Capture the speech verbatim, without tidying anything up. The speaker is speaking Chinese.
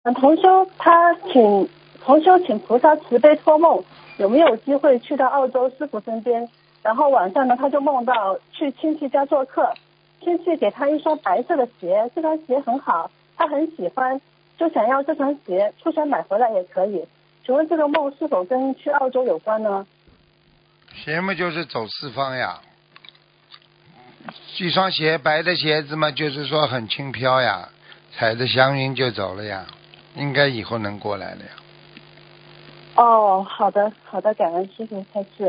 嗯，同修他请同修请菩萨慈悲托梦，有没有机会去到澳洲师傅身边？然后晚上呢，他就梦到去亲戚家做客，亲戚给他一双白色的鞋，这双鞋很好，他很喜欢，就想要这双鞋，出钱买回来也可以。请问这个梦是否跟去澳洲有关呢？ 鞋嘛就是走四方呀，一双鞋白的鞋子嘛，就是说很轻飘呀，踩着祥云就走了呀，应该以后能过来的呀。 哦，好的好的，感恩师傅开示。